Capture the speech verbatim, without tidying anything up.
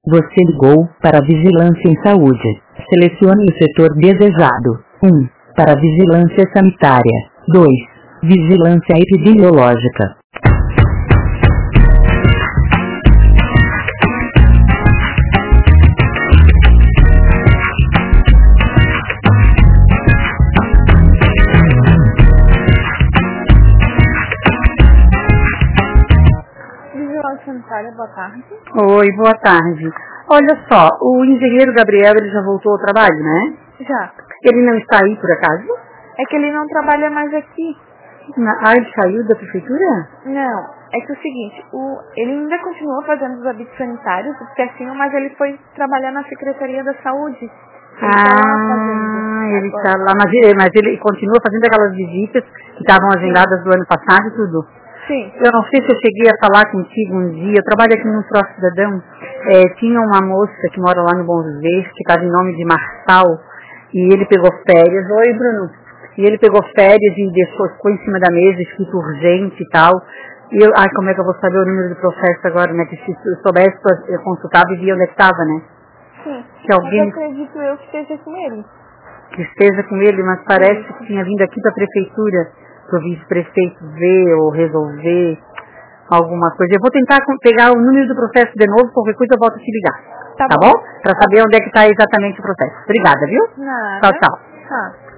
Você ligou para a Vigilância em Saúde. Selecione o setor desejado. um. Para Vigilância Sanitária. dois. Vigilância Epidemiológica. Vigilância Sanitária, boa tarde. Oi, boa tarde. Olha só, o engenheiro Gabriel, ele já voltou ao trabalho, né? Já. Ele não está aí, por acaso? É que ele não trabalha mais aqui. Na, ah, ele saiu da prefeitura? Não, é que é o seguinte, o, ele ainda continua fazendo os habitos sanitários, o certinho, mas ele foi trabalhar na Secretaria da Saúde. Ele ah, tá lá fazendo. ele está lá, mas ele, mas ele continua fazendo aquelas visitas que estavam agendadas do ano passado e tudo. Sim. Eu não sei se eu cheguei a falar contigo um dia, eu trabalho aqui no Pro Cidadão, é, tinha uma moça que mora lá no Bom Viver, que estava em nome de Marçal, e ele pegou férias. Oi, Bruno. E ele pegou férias e deixou, ficou em cima da mesa, escrito urgente e tal. E eu, ai, como é que eu vou saber o número do processo agora, né? Que se eu soubesse, eu consultava e via onde é que estava, né? Sim. Que alguém... Mas acredito eu que esteja com ele. Que esteja com ele, mas parece que tinha vindo aqui da prefeitura, para o vice-prefeito ver ou resolver alguma coisa. Eu vou tentar pegar o número do processo de novo, qualquer coisa eu volto a te ligar. Tá, Tá bom? bom? Para saber onde é que está exatamente o processo. Obrigada, viu? Nada. Tchau, tchau. Tá.